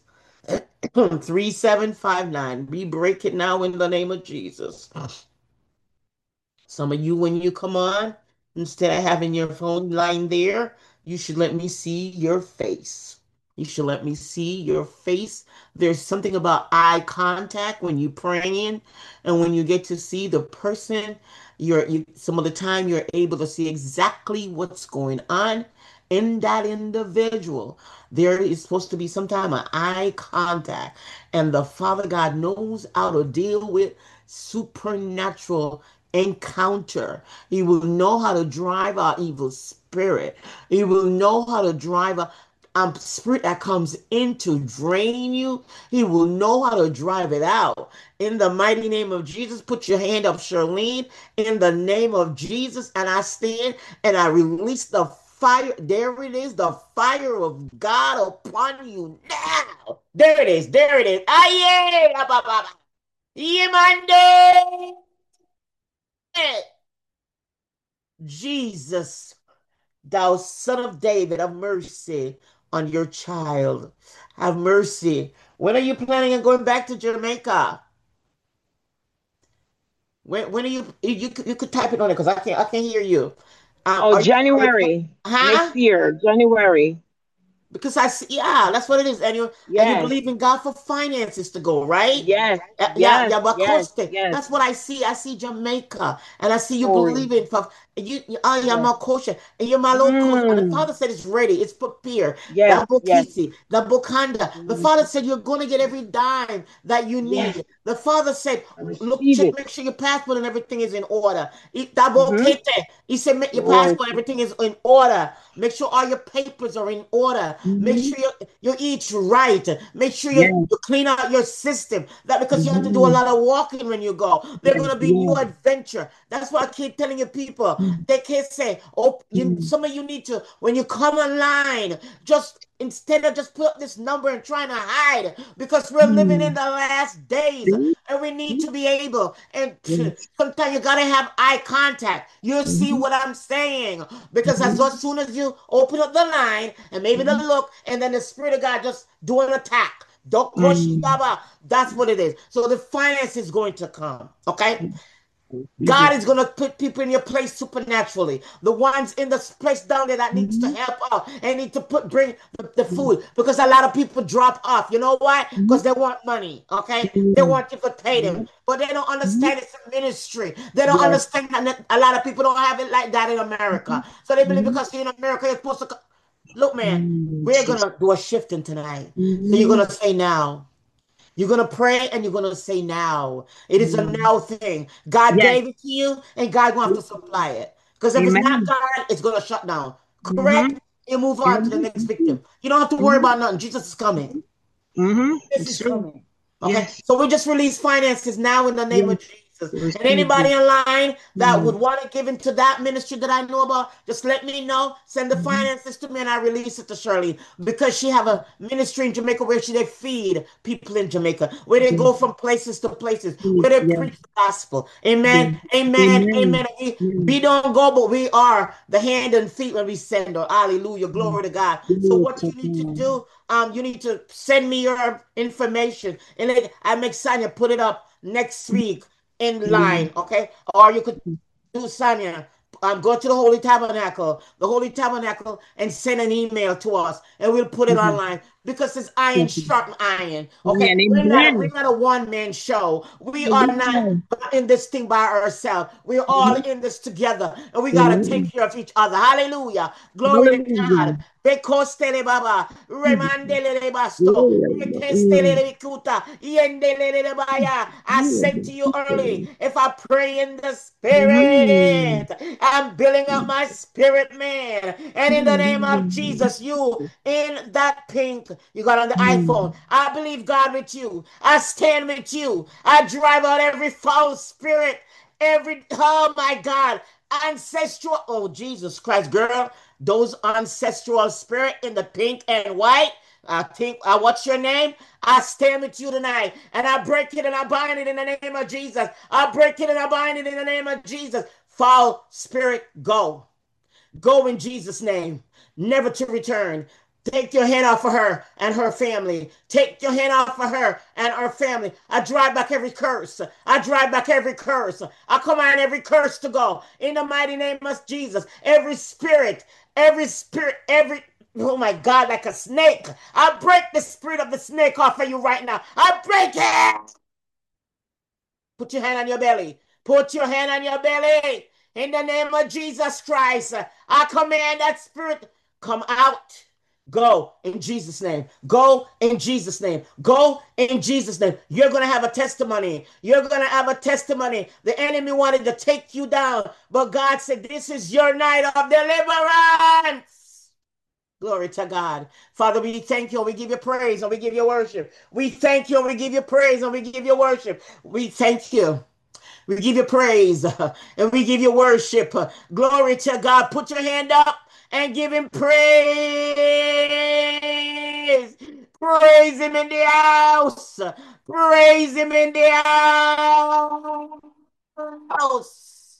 3759. We break it now in the name of Jesus. Some of you, when you come on, instead of having your phone line there, you should let me see your face. You should let me see your face. There's something about eye contact when you're praying, and when you get to see the person, some of the time you're able to see exactly what's going on in that individual. There is supposed to be some time of eye contact, and the Father God knows how to deal with supernatural encounter. He will know how to drive out evil spirit. He will know how to drive a spirit that comes in to drain you. He will know how to drive it out. In the mighty name of Jesus, put your hand up, Charlene. In the name of Jesus, and I stand and I release the fire. There it is, the fire of God upon you now. There it is. There it is. Aye, Yemande. Jesus, thou son of David, have mercy on your child. Have mercy. When are you planning on going back to Jamaica? When are you could type it on it because I can't hear you. Oh, are you, January huh? next year, January. Because I see, yeah, that's what it is. And you Yes, believe in God for finances to go, right? yes, Yeah, yes, yeah, but yes, Coste, yes. that's what I see. I see Jamaica, and I see you Pouring. believing for oh, yeah, Yes. my kosher, and you're my local. The Mm. Father said it's ready, it's prepared. Yes, The yes. Bokisi, the Bokanda. The Mm. Father said you're going to get every dime that you Yes, need. The Father said, I look, receive check, it. make sure your passport and everything is in order. That Mm-hmm. Bokete, he said, make your Glory passport, to everything is in order. Make sure all your papers are in order. Make mm-hmm. sure you eat right. Make sure Yes. you clean out your system. That because you have to do a Mm-hmm. lot of walking when you go. They're Yes, gonna be new yes. adventure. That's why I keep telling you people. They can't say, oh, Mm-hmm. some of you need to when you come online, just instead of just put up this number and trying to hide because we're living in the last days and we need to be able and Yes. sometimes you gotta have eye contact. You'll see Mm-hmm. what I'm saying because as Mm-hmm. soon as you open up the line and maybe the look and then the spirit of God just do an attack. Mm-hmm. Dokoshitaba. That's what it is. So the finance is going to come. Okay. I receive God it. is going to put people in your place supernaturally. The ones in the place down there that needs to Mm-hmm. help out and need to bring the food because a lot of people drop off. You know why? Mm-hmm. Because they want money. Okay, they Mm-hmm. want you to pay them, Yep. but they don't Mm-hmm. understand it's a ministry. They don't Yes. understand that a lot of people don't have it like that in Mm-hmm. America. So they believe Mm-hmm. because you're in America, you're supposed to. Look, man, Mm, we're Jesus. gonna do a shifting tonight. So you're Mm-hmm. gonna say now. You're going to pray and you're going to say now. It is a Mm. now thing. God Yes. gave it to you and God going to have to supply it. Because if it's not Amen. God, it's going to shut down. Mm-hmm. Correct? You move on to the next Mm-hmm. victim. You don't have to worry about nothing. Jesus is coming. Mm-hmm. This It's is true. coming. Okay, Yes. so we just release finances now in the name Yes. of Jesus. And Receive anybody it. online that would Mm. want to give into that ministry that I know about, just let me know. Send the Mm-hmm. finances to me and I release it to Shirley because she have a ministry in Jamaica where they feed people in Jamaica, where they Yes. go from places to places, Yes. where they Yes. preach the gospel. Yes. Amen. Amen. Amen. Amen. We Mm. don't go, but we are the hand and feet when we send her. Hallelujah. Mm. Glory to God. So Good what to you need to God. do, you need to send me your information and I'm excited to put it up next week in Mm. line, okay? Or you could do Sanya. Go to the Holy Tabernacle, and send an email to us, and we'll put it Mhm. online because it's iron Okay. sharp iron. Okay, Amen. we're Amen. not a one man show. We are not Hallelujah. in this thing by ourselves. We're all Mhm. in this together, and we gotta take Amen. care of each other. Hallelujah, glory to Hallelujah. God. Bekostele baba, Jesus. remandele basto, Glory. Mm. rekestele bikuta, yendele baya. I said to you early, if I pray in the Mhm. spirit, I'm building up my spirit, man. And in the name of Mhm. Jesus, you in that pink you got on the iPhone, Mhm. I believe God with you. I stand with you. I drive out every foul spirit, oh my God, ancestral. Oh, Jesus Christ, girl, those ancestral spirit in the pink and white. I think, what's your name? I stand with you tonight and I break it and I bind it in the name of Jesus. I break it and I bind it in the name of Jesus. Foul spirit, go. Go in Jesus' name, never to return. Take your hand off of her and her family. Take your hand off of her and her family. I drive back every curse. I drive back every curse. I command every curse to go in the mighty name of Jesus. Every spirit, oh my God, like a snake. I break the spirit of the snake off of you right now. I break it. Put your hand on your belly. Put your hand on your belly. In the name of Jesus Christ, I command that spirit, come out. Go in Jesus' name. Go in Jesus' name. Go in Jesus' name. You're going to have a testimony. You're going to have a testimony. The enemy wanted to take you down, but God said, this is your night of deliverance. Glory to God. Father, we thank you and we give you praise and we give you worship. We thank you and we give you praise and we give you worship. We thank you. We give you praise and we give you worship. Glory to God. Put your hand up and give him praise. Praise him in the house. Praise him in the house.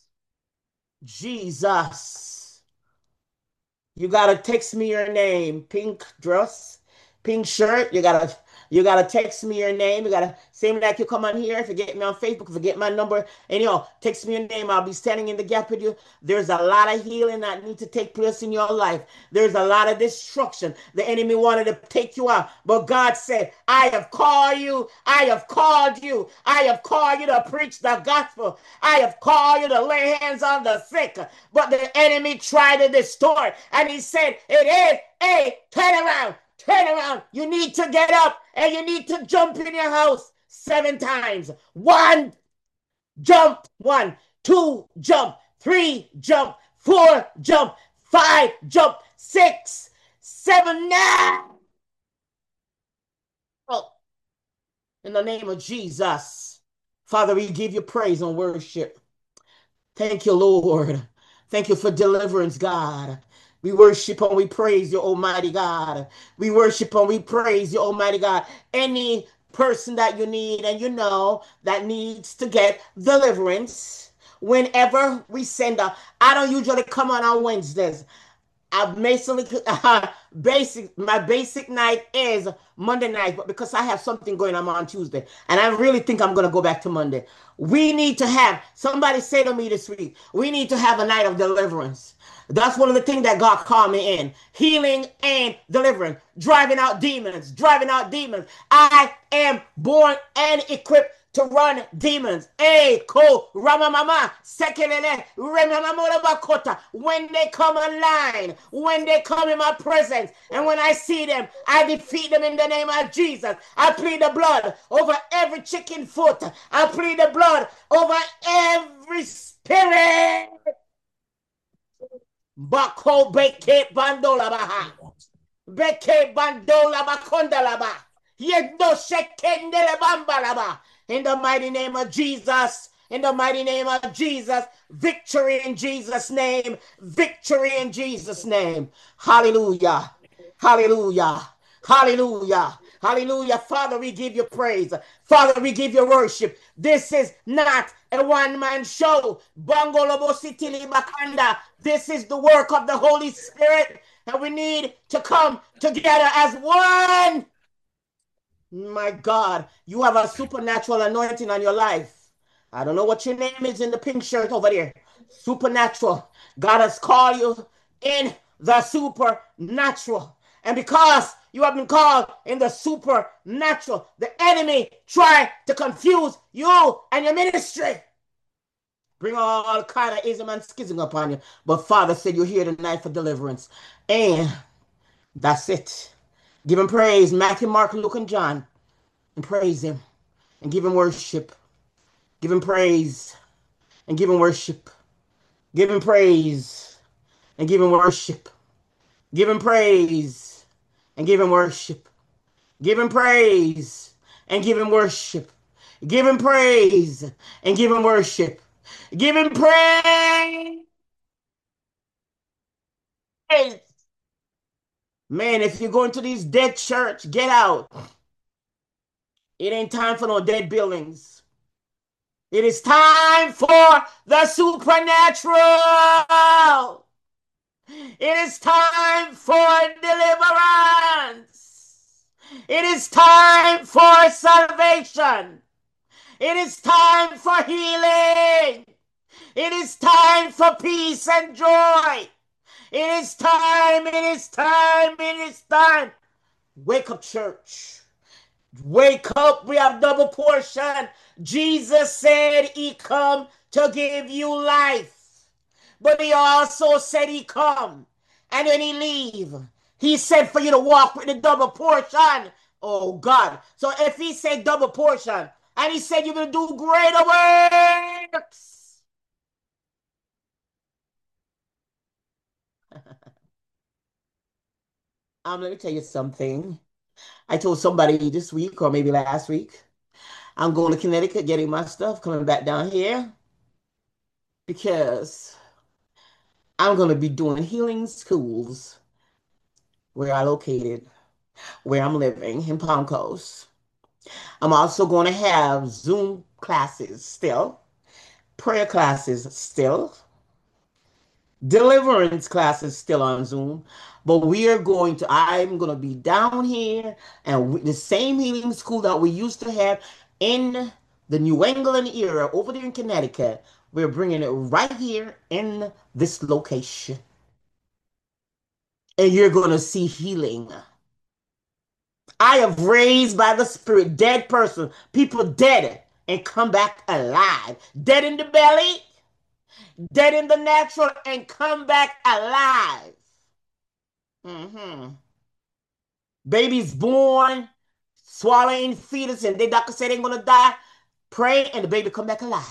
Jesus. You got to text me your name. Pink dress. pink shirt, you gotta text me your name. You gotta same like you come on here. If you get me on Facebook, if you get my number, and text me your name. I'll be standing in the gap with you. There's a lot of healing that needs to take place in your life. There's a lot of destruction. The enemy wanted to take you out, but God said, "I have called you. I have called you. I have called you to preach the gospel. I have called you to lay hands on the sick." But the enemy tried to distort, and he said, "It is a turnaround. Turn around. You need to get up and you need to jump in your house 7 times. One, jump. 1, 2, jump. 3, jump. 4, jump. 5, jump. 6, 7, now. Oh, in the name of Jesus. Father, we give you praise and worship. Thank you, Lord. Thank you for deliverance, God. We worship and we praise you, Almighty God. We worship and we praise you, Almighty God. Any person that you need and that needs to get deliverance, whenever we send a, I don't usually come on Wednesdays. I basically my basic night is Monday night, but because I have something going on Tuesday, and I really think I'm gonna go back to Monday. We need to have somebody say to me this week, we need to have a night of deliverance. That's one of the things that God called me in. Healing and deliverance. Driving out demons. Driving out demons. I am born and equipped to run demons. Hey, ko ramamama sekelele remamamora bakota. When they come online, when they come in my presence, and when I see them, I defeat them in the name of Jesus. I plead the blood over every chicken foot. I plead the blood over every spirit. Bako beke bandola baha. Beke bandola bakonda laba. Yendo shekendele bamba laba. In the mighty name of Jesus. In the mighty name of Jesus. Victory in Jesus' name. Victory in Jesus' name. Hallelujah. Hallelujah. Hallelujah. Hallelujah. Father, we give you praise. Father, we give you worship. This is not a one-man show. Bangolobo Sitili Bakanda. This is the work of the Holy Spirit. And we need to come together as one. My God, you have a supernatural anointing on your life. I don't know what your name is in the pink shirt over there. Supernatural. God has called you in the supernatural. And because you have been called in the supernatural, the enemy tried to confuse you and your ministry. Bring all kind of ism and schism upon you. But Father said you're here tonight for deliverance. And that's it. Give him praise. Matthew, Mark, Luke, and John. And praise him. And give him worship. Give him praise. And give him worship. Give him praise. And give him worship. Give him praise. And give him worship. Give him praise. And give him worship. Give him praise. And give him worship. Give him praise. Man, if you go into these dead church, get out. It ain't time for no dead buildings. It is time for the supernatural. It is time for deliverance. It is time for salvation. It is time for healing. It is time for peace and joy. It is time, it is time, it is time. Wake up, church. Wake up, we have double portion. Jesus said he come to give you life. But he also said he come. And when he leave, he said for you to walk with the double portion. Oh God. So if he said double portion, and he said you will do greater works. Let me tell you something. I told somebody this week or maybe last week, I'm going to Connecticut getting my stuff, coming back down here because I'm going to be doing healing schools where I located, where I'm living in Palm Coast. I'm also going to have Zoom classes still, prayer classes still, Deliverance class is still on Zoom, but I'm going to be down here and the same healing school that we used to have in the New England area over there in Connecticut. We're bringing it right here in this location. And you're going to see healing. I have raised by the Spirit dead person, people dead and come back alive. Dead in the belly, dead in the natural, and come back alive. Babies born, swallowing fetus, and the doctor said they're going to die. Pray, and the baby come back alive.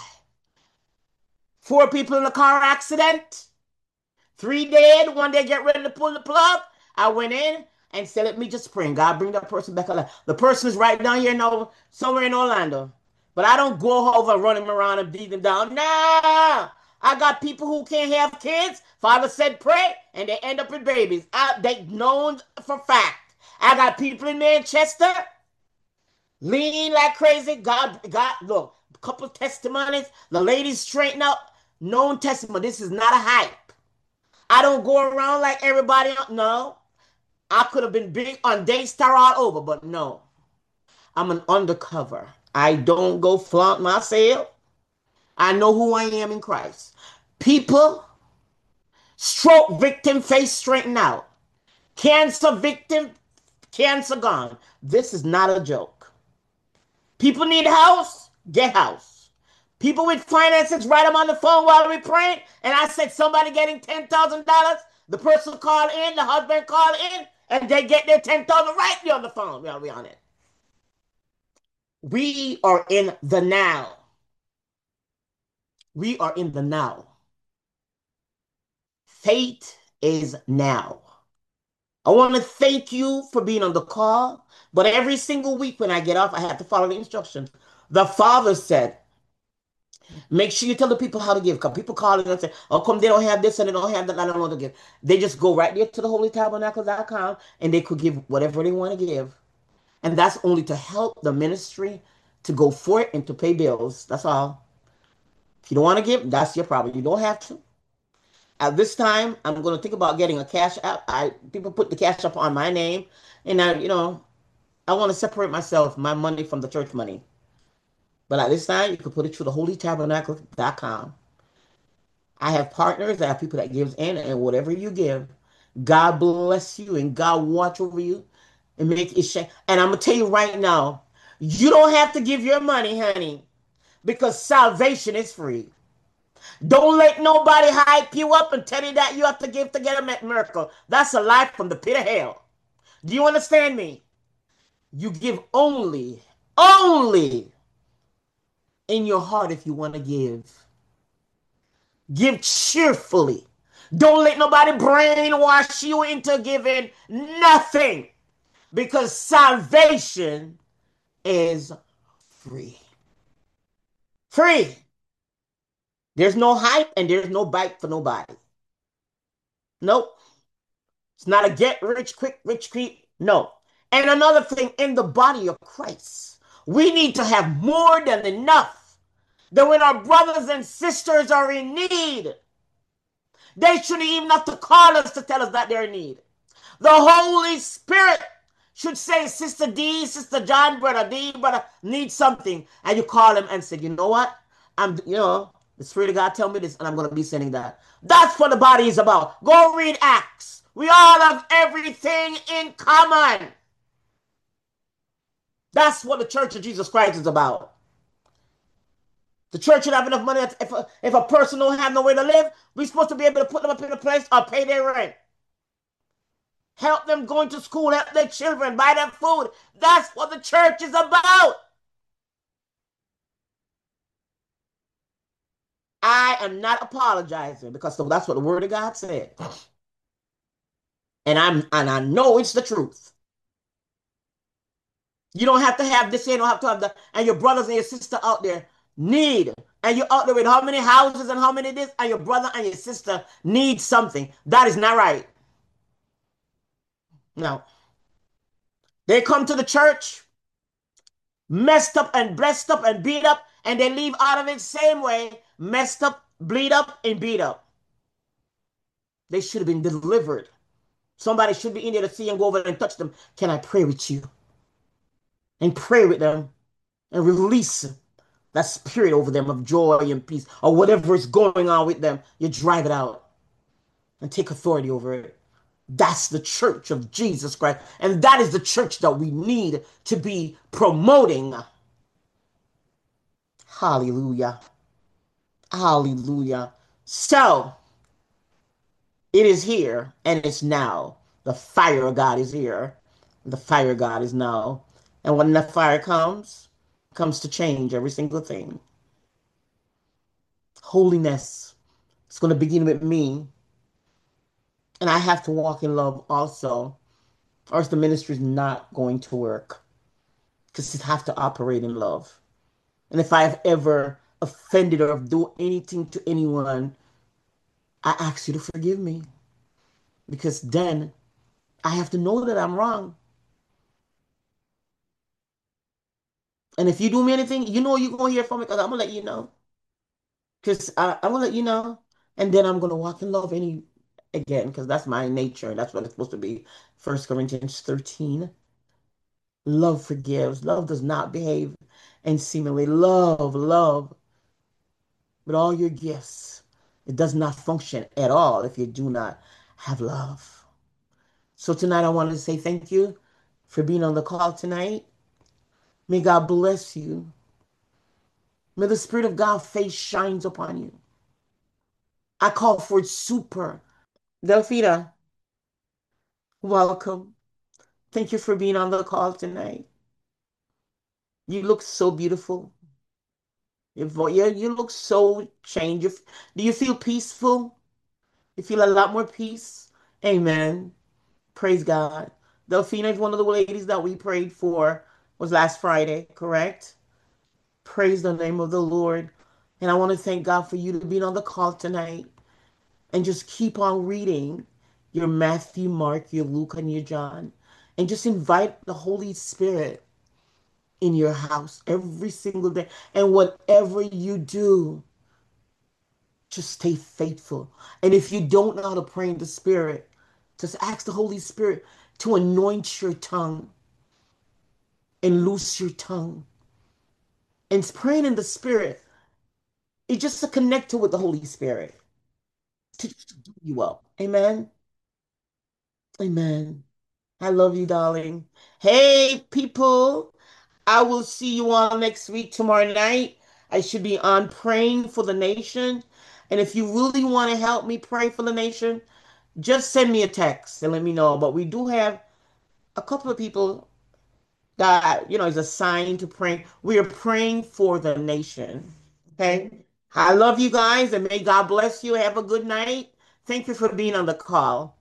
4 people in a car accident. 3 dead. 1 day get ready to pull the plug. I went in and said, let me just pray. And God bring that person back alive. The person is right down here somewhere in Orlando. But I don't go over running around and beat them down. Nah. I got people who can't have kids. Father said pray, and they end up with babies. They known for fact. I got people in Manchester lean like crazy. God, look, a couple testimonies. The ladies straighten up. Known testimony. This is not a hype. I don't go around like everybody else. No. I could have been big on Daystar all over, but no. I'm an undercover. I don't go flaunt myself. I know who I am in Christ. People, stroke victim, face straightened out. Cancer victim, cancer gone. This is not a joke. People need house, get house. People with finances, write them on the phone while we praying. And I said somebody getting $10,000. The person called in, the husband called in, and they get their $10,000 right there on the phone while we on it. We are in the now. We are in the now. Fate is now. I want to thank you for being on the call, but every single week when I get off, I have to follow the instructions. The Father said, make sure you tell the people how to give. Because people call in and say, oh, come, they don't have this and they don't have that, I don't know what to give. They just go right there to theholytabernacle.com and they could give whatever they want to give. And that's only to help the ministry to go for it and to pay bills. That's all. If you don't want to give, that's your problem. You don't have to. At this time, I'm going to think about getting a cash app. People put the cash app on my name. And I want to separate my money from the church money. But at this time, you can put it through theholytabernacle.com. I have partners. I have people that gives in. And whatever you give, God bless you and God watch over you and make it shine. And I'm going to tell you right now, you don't have to give your money, honey, because salvation is free. Don't let nobody hype you up and tell you that you have to give to get a miracle. That's a lie from the pit of hell. Do you understand me? You give only in your heart if you want to give. Give cheerfully. Don't let nobody brainwash you into giving nothing, because salvation is free. Free. There's no hype and there's no bite for nobody. Nope. It's not a get rich quick, rich quick. No. And another thing, in the body of Christ, we need to have more than enough. That when our brothers and sisters are in need, they shouldn't even have to call us to tell us that they're in need. The Holy Spirit should say, Sister D, Sister John, Brother D, brother, need something. And you call him and say, you know what? The Spirit of God tell me this, and I'm going to be sending that. That's what the body is about. Go read Acts. We all have everything in common. That's what the Church of Jesus Christ is about. The church should have enough money. If a person don't have nowhere to live, we're supposed to be able to put them up in a place or pay their rent. Help them going to school, help their children, buy them food. That's what the church is about. I am not apologizing because that's what the Word of God said. And I know it's the truth. You don't have to have this, you don't have to have that. And your brothers and your sister out there need. And you're out there with how many houses and how many this, and your brother and your sister need something. That is not right. No. They come to the church, messed up and blessed up and beat up, and they leave out of it same way, messed up, bleed up, and beat up. They should have been delivered. Somebody should be in there to see and go over and touch them. Can I pray with you? And pray with them and release that spirit over them of joy and peace or whatever is going on with them. You drive it out and take authority over it. That's the church of Jesus Christ. And that is the church that we need to be promoting. Hallelujah. Hallelujah. So it is here and it's now. The fire of God is here. The fire of God is now. And when that fire comes to change every single thing. Holiness. It's going to begin with me. And I have to walk in love also, or else the ministry is not going to work. Because you have to operate in love. And if I have ever offended or do anything to anyone, I ask you to forgive me. Because then I have to know that I'm wrong. And if you do me anything, you know you're going to hear from me because I'm going to let you know. Because I'm going to let you know. And then I'm going to walk in love again because that's my nature. That's what it's supposed to be. 1 Corinthians 13. Love forgives. Love does not behave and seemingly love with all your gifts. It does not function at all if you do not have love. So tonight I wanted to say thank you for being on the call tonight. May God bless you. May the Spirit of God face shines upon you. I call for it super. Delphina, welcome. Thank you for being on the call tonight. You look so beautiful. You look so changed. Do you feel peaceful? You feel a lot more peace? Amen. Praise God. Delphina is one of the ladies that we prayed for, was last Friday, correct? Praise the name of the Lord. And I want to thank God for you to being on the call tonight. And just keep on reading your Matthew, Mark, your Luke, and your John. And just invite the Holy Spirit in your house every single day. And whatever you do, just stay faithful. And if you don't know how to pray in the Spirit, just ask the Holy Spirit to anoint your tongue and loose your tongue. And praying in the Spirit is just to connect with the Holy Spirit to just do you up. Amen. Amen. I love you, darling. Hey, people. I will see you all next week, tomorrow night. I should be on praying for the nation. And if you really want to help me pray for the nation, just send me a text and let me know. But we do have a couple of people that, is assigned to pray. We are praying for the nation. Okay? I love you guys and may God bless you. Have a good night. Thank you for being on the call.